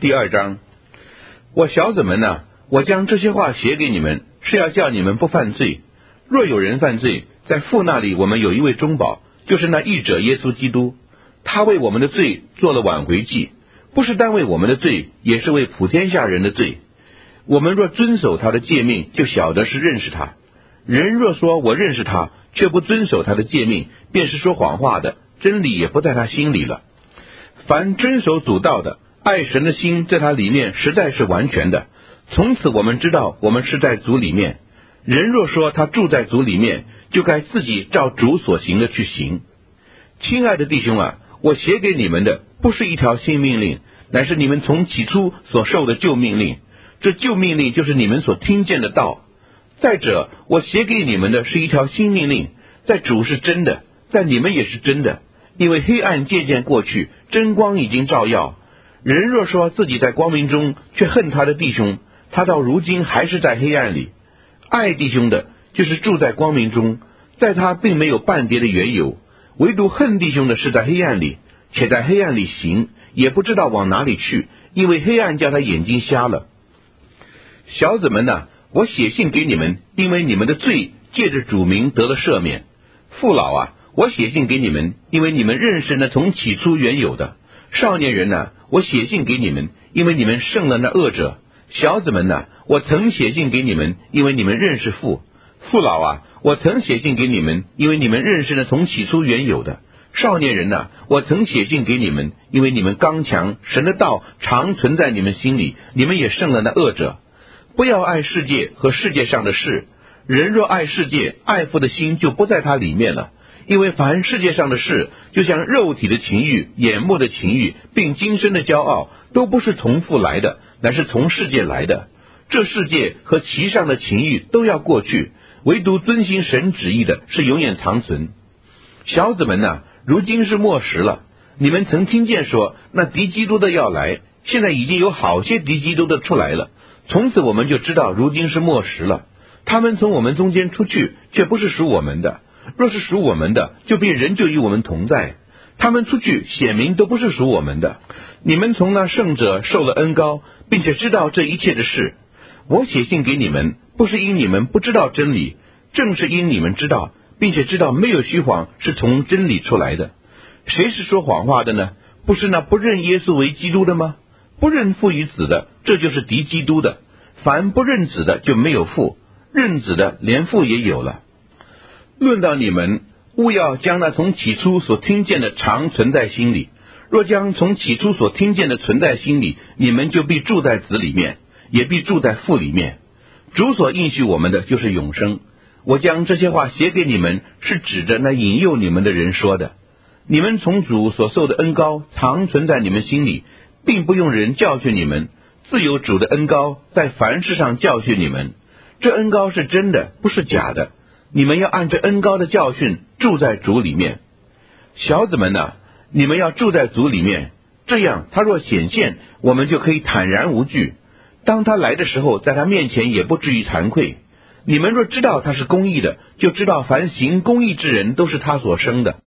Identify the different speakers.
Speaker 1: 第2章，我小子们哪，我将这些话写给你们，是要叫你们不犯罪。若有人犯罪，在父那里我们有一位中保，就是那义者耶稣基督。他为我们的罪做了挽回祭，不是单为我们的罪，也是为普天下人的罪。我们若遵守他的诫命，就晓得是认识他。人若说我认识他，却不遵守他的诫命，便是说谎话的，真理也不在他心里了。凡遵守主道的，爱神的心在他里面实在是完全的。从此我们知道我们是在主里面。人若说他住在主里面，就该自己照主所行的去行。亲爱的弟兄啊，我写给你们的不是一条新命令，乃是你们从起初所受的旧命令。这旧命令就是你们所听见的道。再者，我写给你们的是一条新命令，在主是真的，在你们也是真的。因为黑暗渐渐过去，真光已经照耀。人若说自己在光明中，却恨他的弟兄，他到如今还是在黑暗里。爱弟兄的，就是住在光明中，在他并没有半跌的缘由。唯独恨弟兄的是在黑暗里，且在黑暗里行，也不知道往哪里去，因为黑暗叫他眼睛瞎了。小子们哪，我写信给你们，因为你们的罪借着主名得了赦免。父老啊，我写信给你们，因为你们认识那从起初原有的。少年人哪，我写信给你们，因为你们胜了那恶者。小子们哪，我曾写信给你们，因为你们认识父。父老啊，我曾写信给你们，因为你们认识那从起初原有的。少年人哪，我曾写信给你们，因为你们刚强，神的道常存在你们心里，你们也胜了那恶者。不要爱世界和世界上的事。人若爱世界，爱父的心就不在他里面了。因为凡世界上的事，就像肉体的情欲、眼目的情欲，并今生的骄傲，都不是从父来的，乃是从世界来的。这世界和其上的情欲都要过去，唯独遵行神旨意的是永远长存。小子们哪，如今是末时了。你们曾听见说，那敌基督的要来，现在已经有好些敌基督的出来了。从此我们就知道如今是末时了。他们从我们中间出去，却不是属我们的。若是属我们的，就必仍旧与我们同在。他们出去，显明都不是属我们的。你们从那圣者受了恩膏，并且知道这一切的事。我写信给你们，不是因你们不知道真理，正是因你们知道，并且知道没有虚谎是从真理出来的。谁是说谎话的呢？不是那不认耶稣为基督的吗？不认父与子的，这就是敌基督的。凡不认子的，就没有父；认子的，连父也有了。论到你们，务要将那从起初所听见的常存在心里。若将从起初所听见的存在心里，你们就必住在子里面，也必住在父里面。主所应许我们的就是永生。我将这些话写给你们，是指着那引诱你们的人说的。你们从主所受的恩膏常存在你们心里，并不用人教训你们，自有主的恩膏在凡事上教训你们。这恩膏是真的，不是假的。你们要按着恩膏的教训住在主里面。小子们哪，你们要住在主里面，这样他若显现，我们就可以坦然无惧。当他来的时候，在他面前也不至于惭愧。你们若知道他是公义的，就知道凡行公义之人都是他所生的。